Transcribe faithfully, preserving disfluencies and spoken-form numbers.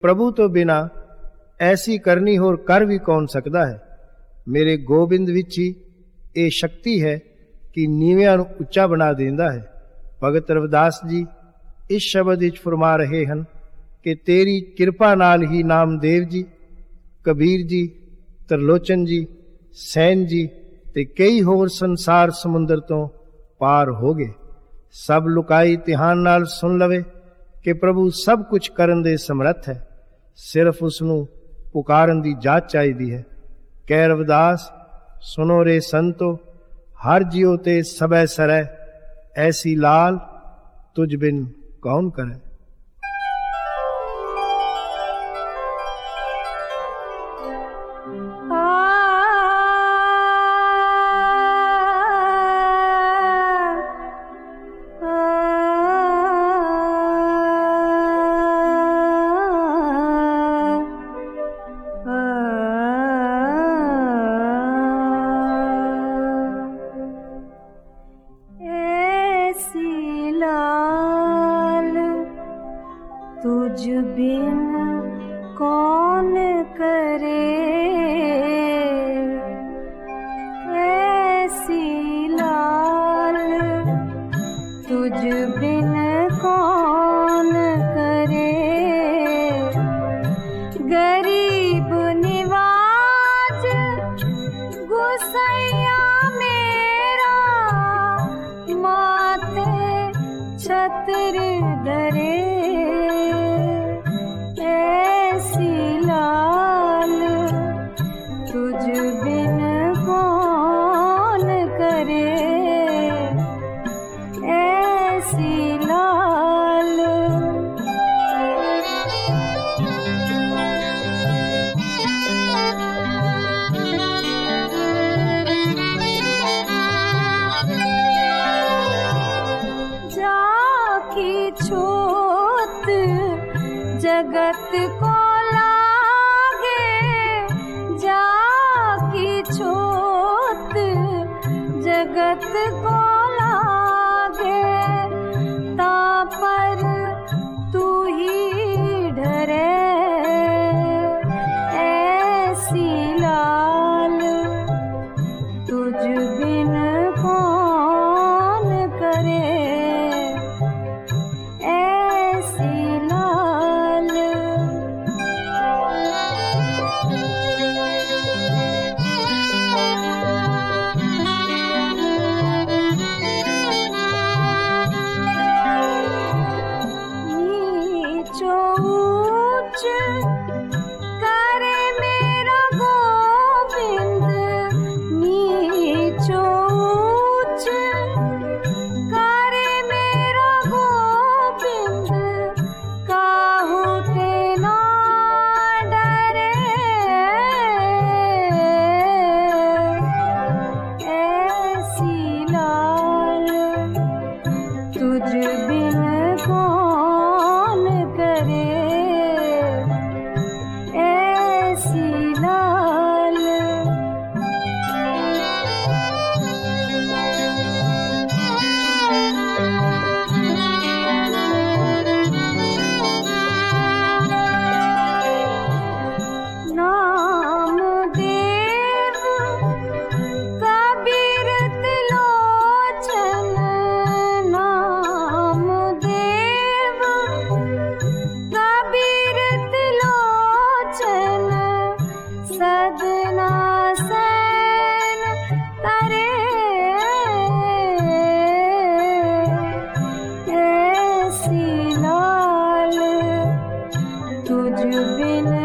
प्रभु तो बिना ऐसी करनी होर कर भी कौन सकदा है। मेरे गोबिंद विच ही ये शक्ति है कि नीविਆਂ ਨੂੰ ਉੱਚਾ ਬਣਾ ਦਿੰਦਾ ਹੈ। ਭਗਤ ਰਵਿਦਾਸ ਜੀ ਇਸ ਸ਼ਬਦ ਵਿੱਚ ਫਰਮਾ ਰਹੇ ਹਨ ਕਿ ਤੇਰੀ ਕਿਰਪਾ ਨਾਲ ਹੀ ਨਾਮਦੇਵ ਜੀ, ਕਬੀਰ ਜੀ, ਤਰਲੋਚਨ ਜੀ, ਸੈਨ ਜੀ ਤੇ ਕਈ ਹੋਰ ਸੰਸਾਰ ਸਮੁੰਦਰ ਤੋਂ ਪਾਰ ਹੋ ਗਏ। ਸਭ ਲੁਕਾਈ ਧਿਆਨ ਨਾਲ ਸੁਣ ਲਵੇ ਕਿ ਪ੍ਰਭੂ ਸਭ ਕੁਝ ਕਰਨ ਦੇ ਸਮਰੱਥ ਹੈ, ਸਿਰਫ ਉਸ ਨੂੰ ਪੁਕਾਰਨ ਦੀ ਜਾਚ ਚਾਹੀਦੀ ਹੈ। ਕਹਿ ਰਵਿਦਾਸ, ਸੁਨੋ ਰੇ ਸੰਤੋ, हर जियो ते सबै सरै, ऐसी लाल तुझ बिन कौन करे। तुझ बिन कौन करे, ऐसी लाल तुझ बिन कौन करे। गरीब निवाज गुसैया मेरा, माथे छत्र धरे। तुझ बिन कौन करे, ऐसी लाल। जाकी छोत जगत को लागे, जाकी छोत जगत को लागे, ता पर तू ही डरे। ऐसी लाल तुझ बिन कौन करे, ऐसी लाल। करे मेरा गोविंद, नीचो ऊंच करे मेरा गोविंद, काहू ते ना डरे। ऐसी लाल तुझ बिन कौन करे, ऐसी लाल। नामदेव कबीर त्रिलोचन, नामदेव कबीर त्रिलोचन, सदना सैन तरे। ऐसी लाल तुझ बिन